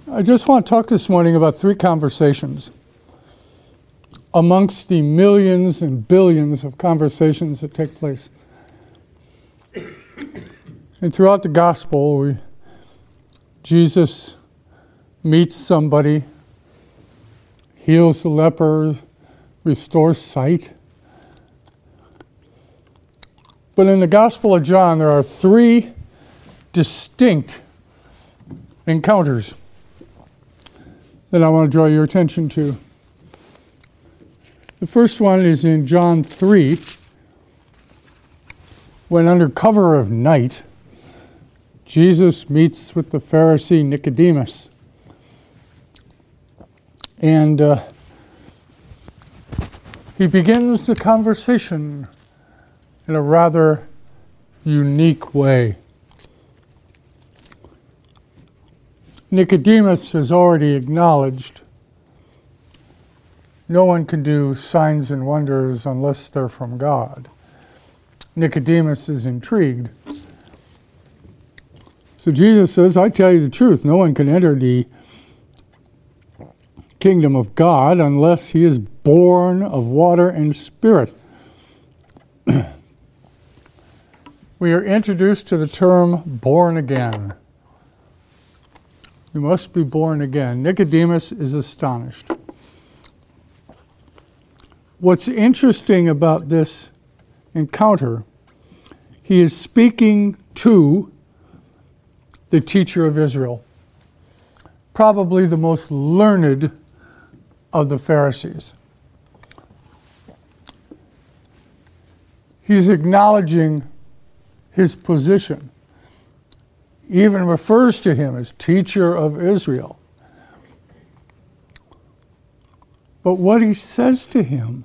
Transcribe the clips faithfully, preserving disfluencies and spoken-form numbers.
I just want to talk this morning about three conversations amongst the millions and billions of conversations that take place. And throughout the gospel, we, Jesus meets somebody, heals the leper, restores sight. But in the Gospel of John, there are three distinct encounters that I want to draw your attention to. The first one is in John three, when under cover of night, Jesus meets with the Pharisee Nicodemus. And uh, he begins the conversation in a rather unique way. Nicodemus has already acknowledged no one can do signs and wonders unless they're from God. Nicodemus is intrigued. So Jesus says, I tell you the truth, no one can enter the kingdom of God unless he is born of water and spirit. We are introduced to the term born again. You must be born again. Nicodemus is astonished. What's interesting about this encounter, he is speaking to the teacher of Israel, probably the most learned of the Pharisees. He's acknowledging his position. He even refers to him as teacher of Israel. But what he says to him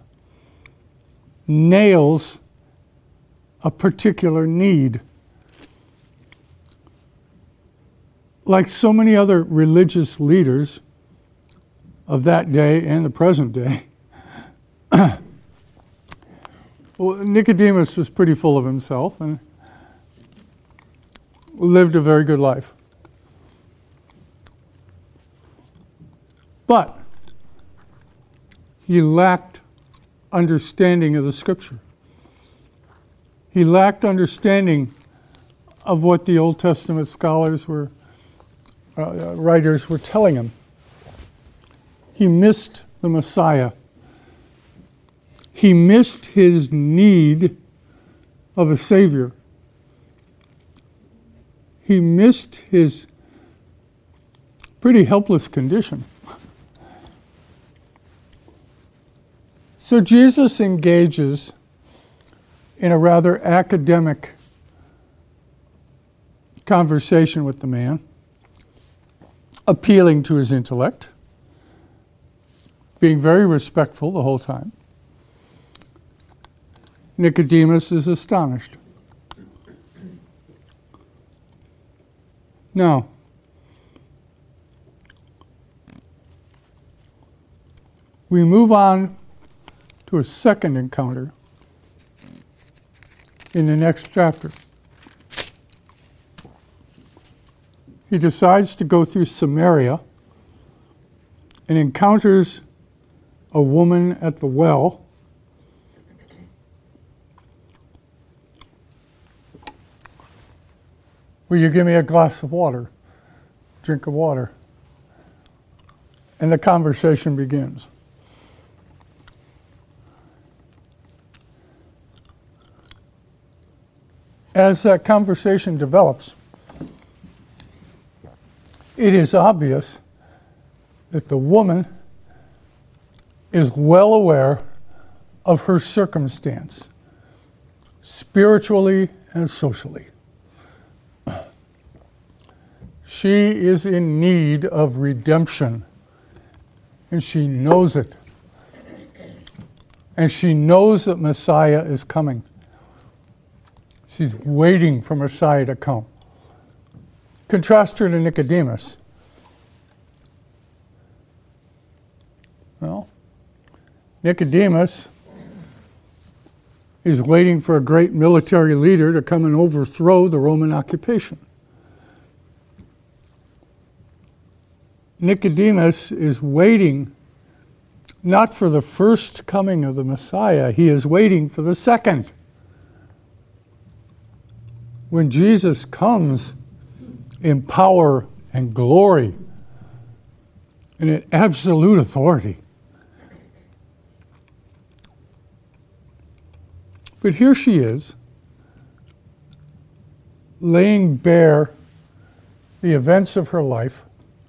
nails a particular need. Like so many other religious leaders of that day and the present day, well, Nicodemus was pretty full of himself and lived a very good life. But he lacked understanding of the Scripture. He lacked understanding of what the Old Testament scholars were, uh, writers were telling him. He missed the Messiah. He missed his need of a Savior. He missed his pretty helpless condition. So Jesus engages in a rather academic conversation with the man, appealing to his intellect, being very respectful the whole time. Nicodemus is astonished. Now, we move on to a second encounter in the next chapter. He decides to go through Samaria and encounters a woman at the well. Will you give me a glass of water? Drink of water. And the conversation begins. As that conversation develops, it is obvious that the woman is well aware of her circumstance, spiritually and socially. She is in need of redemption, and she knows it. And she knows that Messiah is coming. She's waiting for Messiah to come. Contrast her to Nicodemus. Well, Nicodemus is waiting for a great military leader to come and overthrow the Roman occupation. Nicodemus is waiting not for the first coming of the Messiah, he is waiting for the second. When Jesus comes in power and glory and in absolute authority. But here she is, laying bare the events of her life.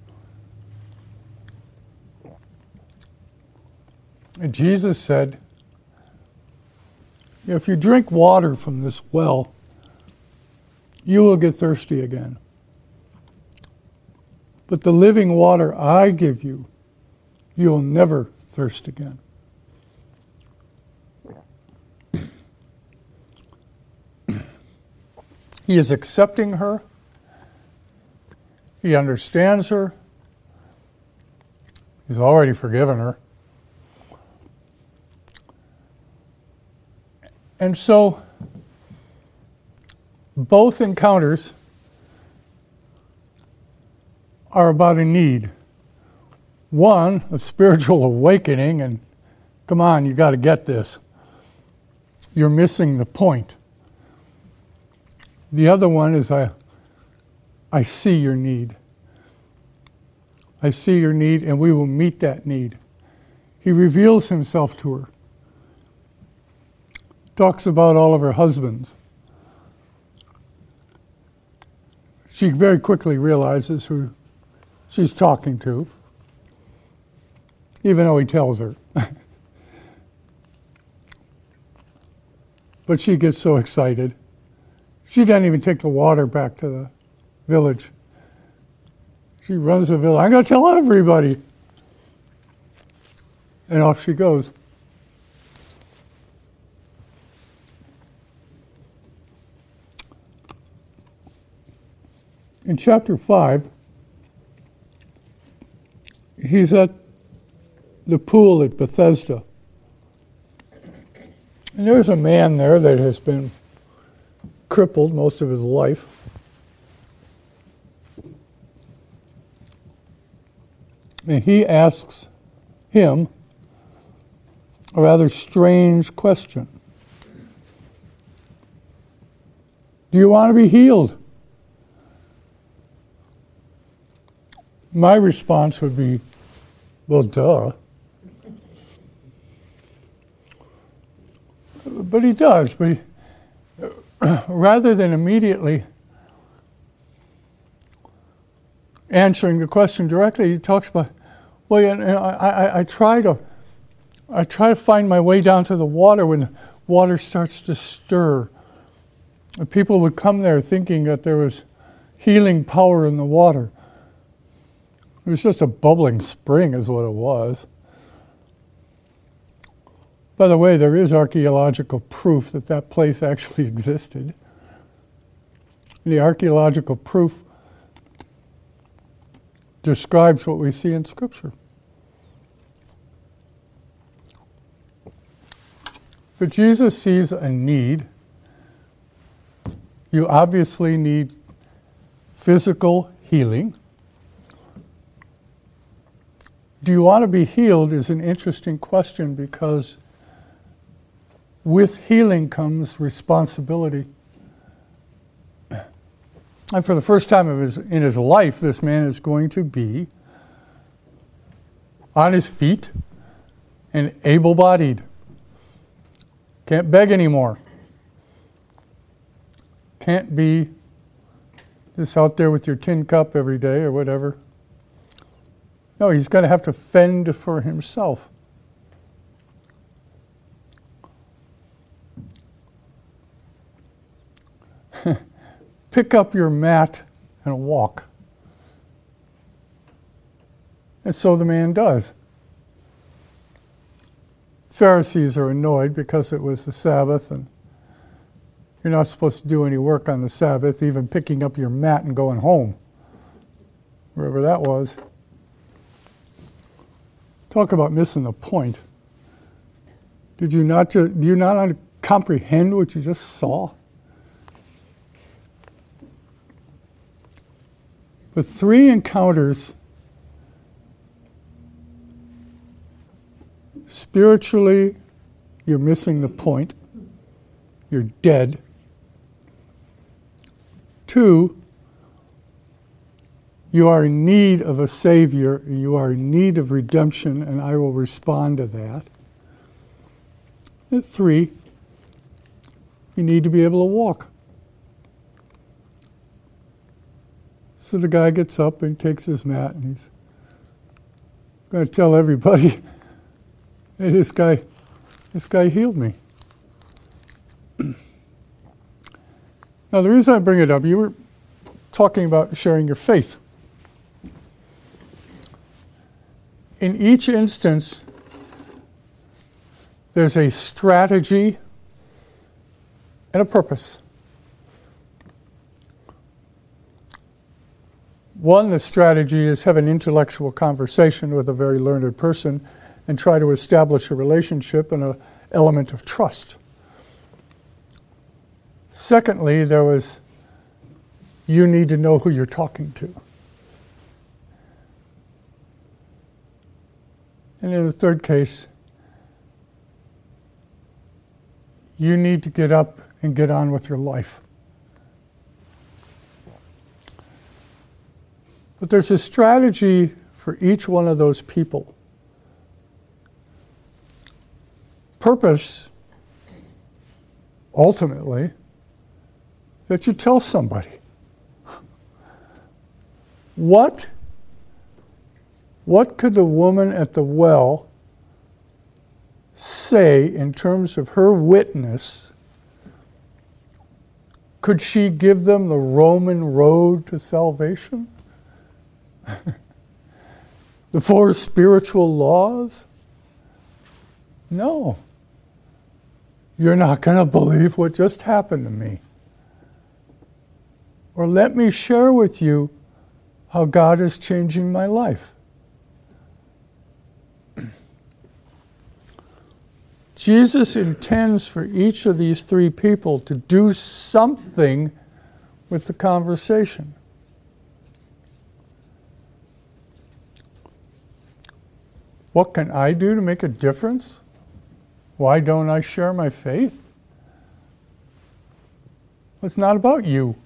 And Jesus said, if you drink water from this well, you will get thirsty again. But the living water I give you, you will never thirst again. He is accepting her. He understands her. He's already forgiven her. And so, both encounters are about a need. One, a spiritual awakening, and come on, you got to get this. You're missing the point. The other one is I, I see your need. I see your need, and we will meet that need. He reveals himself to her. Talks about all of her husbands. She very quickly realizes who she's talking to, even though he tells her. But she gets so excited. She doesn't even take the water back to the village. She runs the village. I'm going to tell everybody. And off she goes. In chapter five, he's at the pool at Bethesda. And there's a man there that has been crippled most of his life. And he asks him a rather strange question. Do you want to be healed? My response would be, well, duh. But he does. But he, rather than immediately answering the question directly, he talks about, well, you know, I, I, I try to, I try to find my way down to the water when the water starts to stir. And people would come there thinking that there was healing power in the water. It was just a bubbling spring is what it was. By the way, there is archaeological proof that that place actually existed. And the archaeological proof describes what we see in Scripture. But Jesus sees a need. You obviously need physical healing. Do you want to be healed is an interesting question because with healing comes responsibility. And for the first time of his, in his life, this man is going to be on his feet and able-bodied. Can't beg anymore. Can't be just out there with your tin cup every day or whatever. No, he's going to have to fend for himself. Pick up your mat and walk. And so the man does. Pharisees are annoyed because it was the Sabbath and you're not supposed to do any work on the Sabbath, even picking up your mat and going home, wherever that was. Talk about missing the point. Did you not ju- do you not comprehend what you just saw? But three encounters Spiritually, you're missing the point. You're dead. Two, you are in need of a Savior. You are in need of redemption, and I will respond to that. And three, you need to be able to walk. So the guy gets up and takes his mat, and he's going to tell everybody, hey, this guy, this guy healed me. Now, the reason I bring it up, you were talking about sharing your faith. In each instance, there's a strategy and a purpose. One, the strategy is have an intellectual conversation with a very learned person and try to establish a relationship and an element of trust. Secondly, there was, you need to know who you're talking to. And in the third case, you need to get up and get on with your life. But there's a strategy for each one of those people. Purpose, ultimately, that you tell somebody. What, what could the woman at the well say in terms of her witness? Could she give them the Roman road to salvation? The four spiritual laws? No. You're not going to believe what just happened to me. Or let me share with you how God is changing my life. Jesus intends for each of these three people to do something with the conversation. What can I do to make a difference? Why don't I share my faith? It's not about you.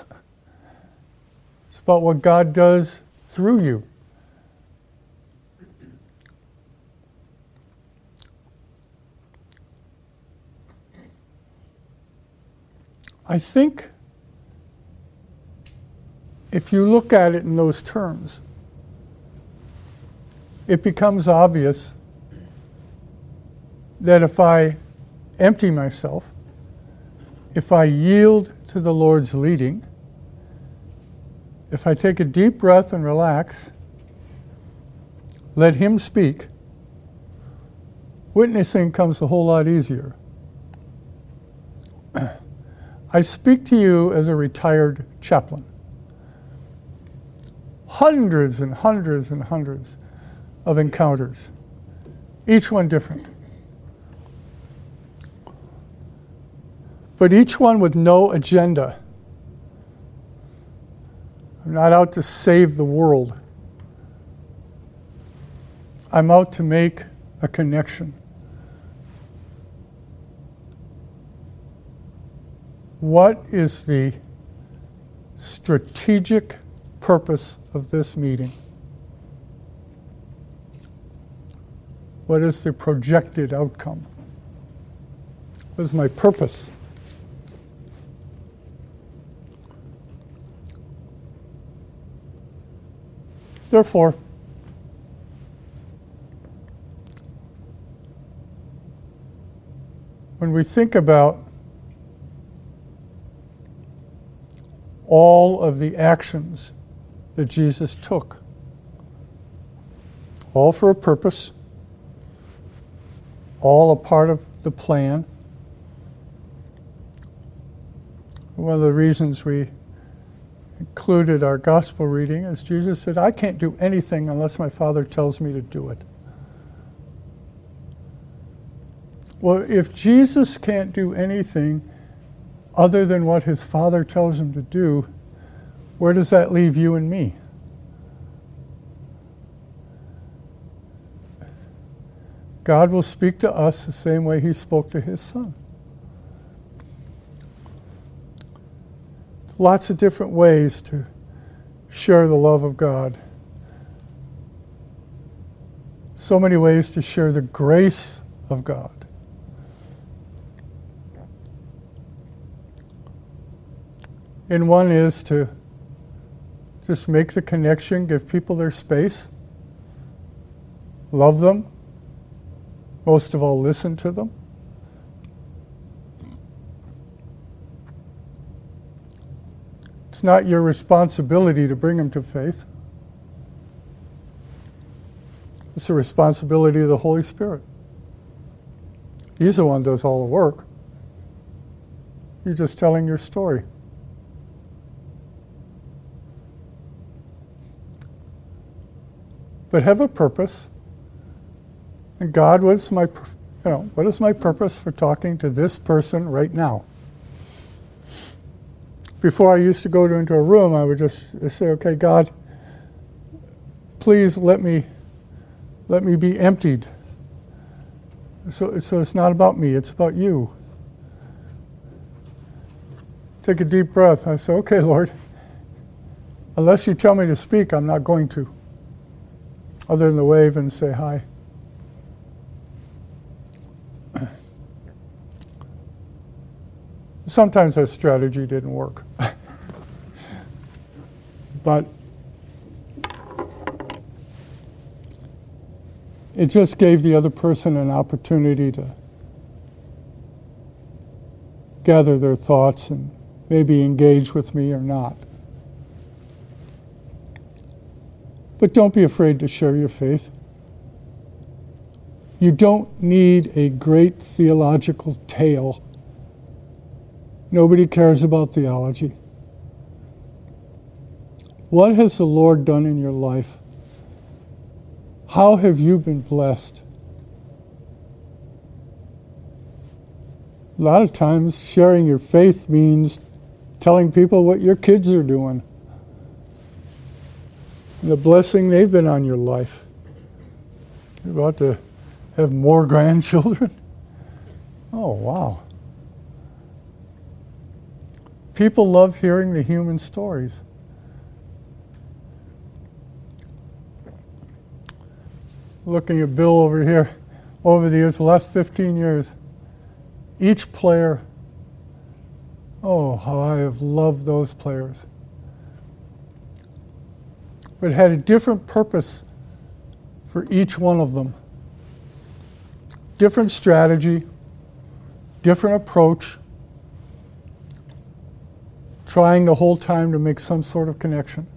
It's about what God does through you. I think if you look at it in those terms, it becomes obvious that if I empty myself, if I yield to the Lord's leading, if I take a deep breath and relax, let Him speak, witnessing comes a whole lot easier. I speak to you as a retired chaplain. Hundreds and hundreds and hundreds of encounters, each one different. But each one with no agenda. I'm not out to save the world. I'm out to make a connection. What is the strategic purpose of this meeting? What is the projected outcome? What is my purpose? Therefore, when we think about all of the actions that Jesus took, all for a purpose, all a part of the plan. One of the reasons we included our gospel reading is Jesus said, I can't do anything unless my Father tells me to do it. Well, if Jesus can't do anything other than what his Father tells him to do, where does that leave you and me? God will speak to us the same way he spoke to his son. Lots of different ways to share the love of God. So many ways to share the grace of God. And one is to just make the connection, give people their space, love them, most of all listen to them. It's not your responsibility to bring them to faith. It's the responsibility of the Holy Spirit. He's the one who does all the work. You're just telling your story. But have a purpose. And God, what is my, you know, what is my purpose for talking to this person right now? Before I used to go to, into a room, I would just say, okay, God, please let me, let me be emptied. So, so it's not about me, it's about you. Take a deep breath. I say, okay, Lord, unless you tell me to speak, I'm not going to. Other than to wave and say hi. Sometimes that strategy didn't work. But it just gave the other person an opportunity to gather their thoughts and maybe engage with me or not. But don't be afraid to share your faith. You don't need a great theological tale. Nobody cares about theology. What has the Lord done in your life? How have you been blessed? A lot of times sharing your faith means telling people what your kids are doing. The blessing they've been on your life. You're about to have more grandchildren. Oh, wow. People love hearing the human stories. Looking at Bill over here, over the years, the last fifteen years, each player, oh, how I have loved those players. But had a different purpose for each one of them. Different strategy, different approach, trying the whole time to make some sort of connection.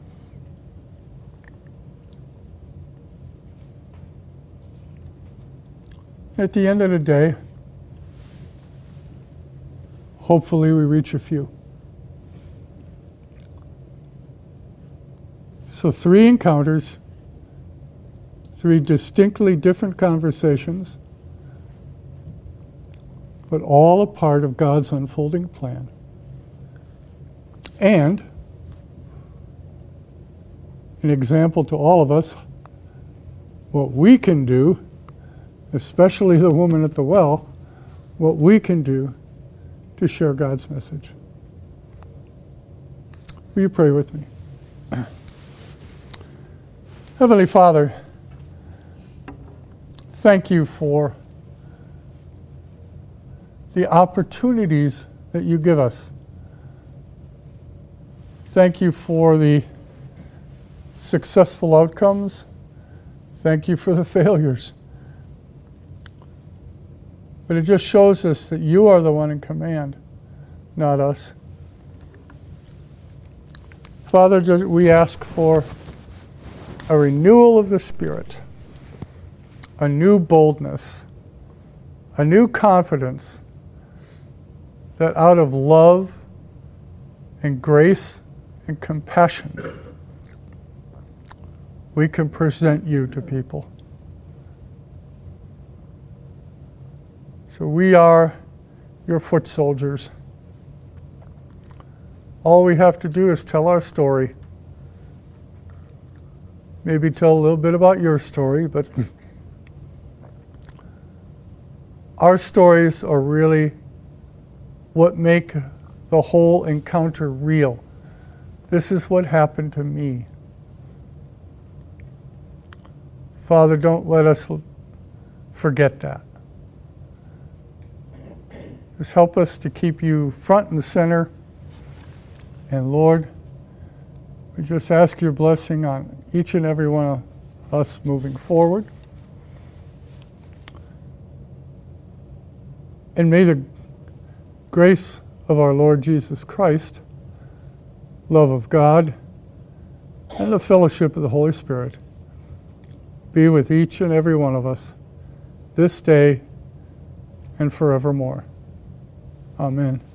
At the end of the day, hopefully we reach a few. So three encounters, three distinctly different conversations, but all a part of God's unfolding plan. And an example to all of us, what we can do, especially the woman at the well, what we can do to share God's message. Will you pray with me? Heavenly Father, thank you for the opportunities that you give us. Thank you for the successful outcomes. Thank you for the failures. But it just shows us that you are the one in command, not us. Father, just, we ask for a renewal of the Spirit, a new boldness, a new confidence that out of love and grace and compassion, we can present you to people. So we are your foot soldiers. All we have to do is tell our story. Maybe tell a little bit about your story, but our stories are really what make the whole encounter real. This is what happened to me. Father, don't let us forget that. Just help us to keep you front and center. And Lord, we just ask your blessing on each and every one of us moving forward. And may the grace of our Lord Jesus Christ, love of God, and the fellowship of the Holy Spirit be with each and every one of us this day and forevermore. Amen.